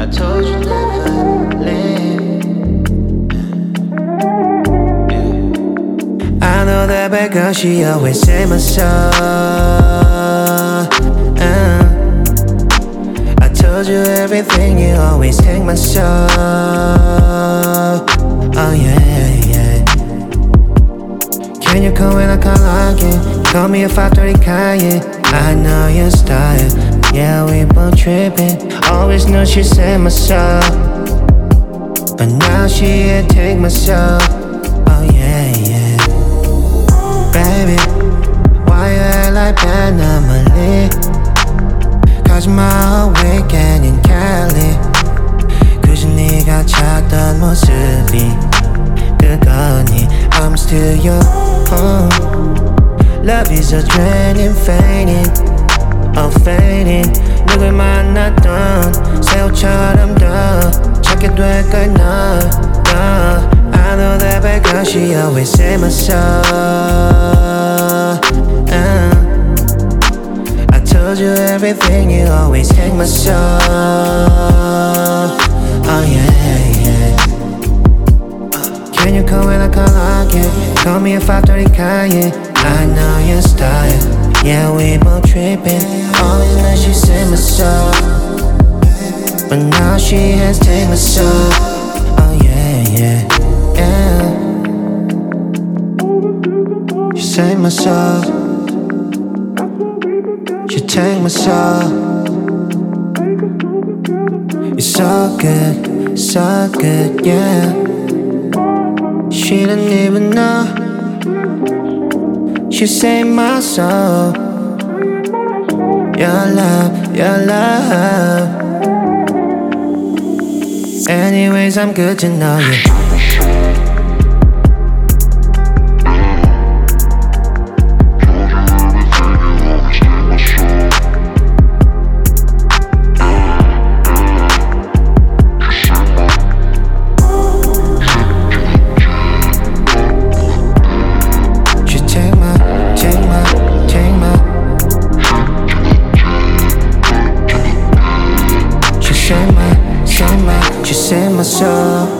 told you never leave. I know that bad girl, she always say my soul. I told you everything, you always take my soul. Oh yeah, yeah. Can you come when I call again? Call me at 5:30 Kanye. I know your style. Yeah, we both trippin'. Always knew she saved my soul, but now she here take my soul. Oh yeah, yeah. Baby, why you act like bad anomaly? Cause my whole weekend in Cali. 꾸준히 갇혔던 모습이 그거니. I'm still your home. Love is a draining, fading, oh fading. 누굴 만났던 새우처럼 더 찾게 될걸 너. I know that bad girl, she always say my soul. I told you everything, you always take my soul. Oh yeah, yeah. Can you come when I call again? Call me at 5:30 Kanye. I know your style. Yeah, we both trippin'. Always know she saved my soul, but now she has taken my soul. Oh yeah, yeah, yeah. She saved my soul. She take my soul. You're so good, yeah. She didn't even know. She saved my soul. Your love, your love. Anyways, I'm good to know you. She saved my soul.